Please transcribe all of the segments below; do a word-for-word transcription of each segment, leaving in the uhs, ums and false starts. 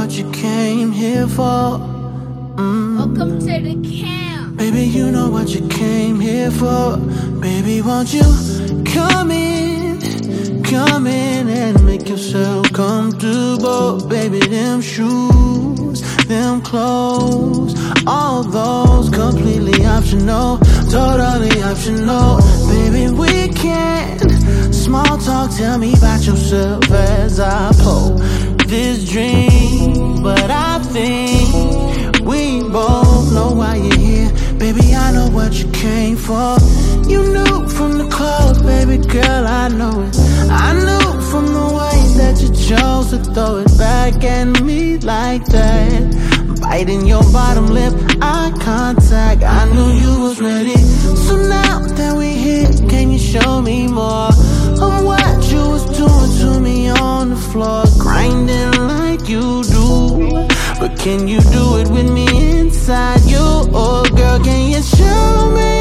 what you came here for. Mm. Welcome to the camp. Baby, you know what you came here for. Baby, won't you come in, come in and make yourself comfortable. Baby, them shoes, them clothes, all those completely optional, totally optional. Baby, we can small talk, tell me about yourself as I pull this dream. But I think we both know why you're here. Baby, I know what you came for. You knew from the clothes, baby girl, I know it. I knew from the way that you chose to throw it back at me like that. Biting your bottom lip, eye contact, I knew you was ready. So now that we here, can you show me more of what you was doing to me on the floor, grinding like you do? But can you do it with me inside you? Oh girl, can you show me?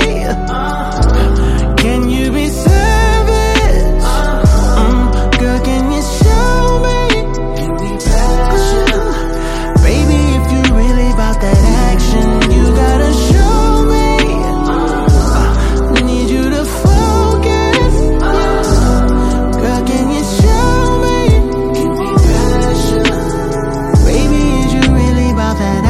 Can you be savage? Mm, girl, can you show me? Mm, baby, if you really about that action, you gotta show me. I need you to focus. Girl, can you show me? Baby, is you really about that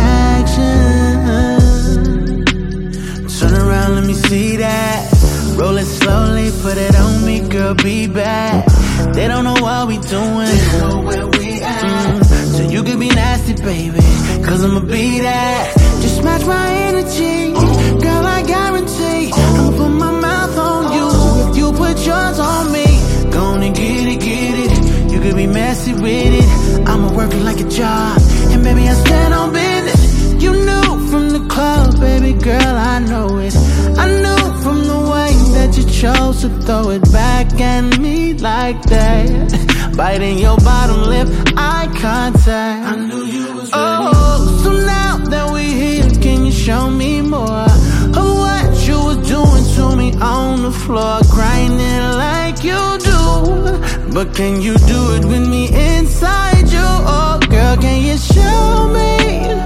action? Turn around, let me see that. Roll it slowly, put it on me, girl, be back. They don't know what we doing, they know where we at. Mm, so you can be nasty, baby, cause I'ma be that. Just match my energy, girl, I guarantee I'ma put my mouth on you if you put yours on me. Gonna get it, get it. You could be messy with it, I'ma work it like a job, and baby, I stand on business. You knew from the club, baby girl, I know it. I knew from the way that you chose to throw it back at me like that. Biting your bottom lip, eye contact, I knew you was ready. Oh, so now that we here, can you show me more of what you was doing to me on the floor, grinding like you do? But can you do it with me inside you? Oh girl, can you show me?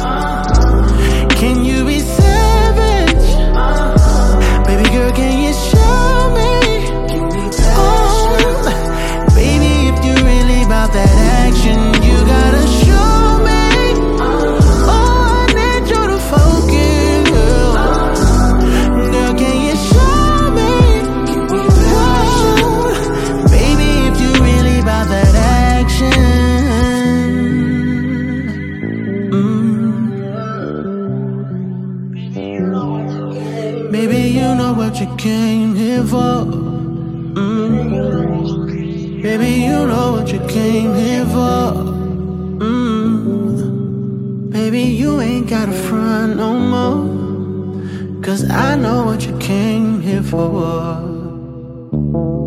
Can you be savage? Baby girl, can you show me? Oh, baby, if you really about that action, you gotta show me. Oh, I need you to focus, girl. Girl, can you show me? Oh, baby, if you really about that action. Baby, you know what you came here for. Mm. Baby, you know what you came here for. Mm. Baby, you ain't got a front no more, cause I know what you came here for.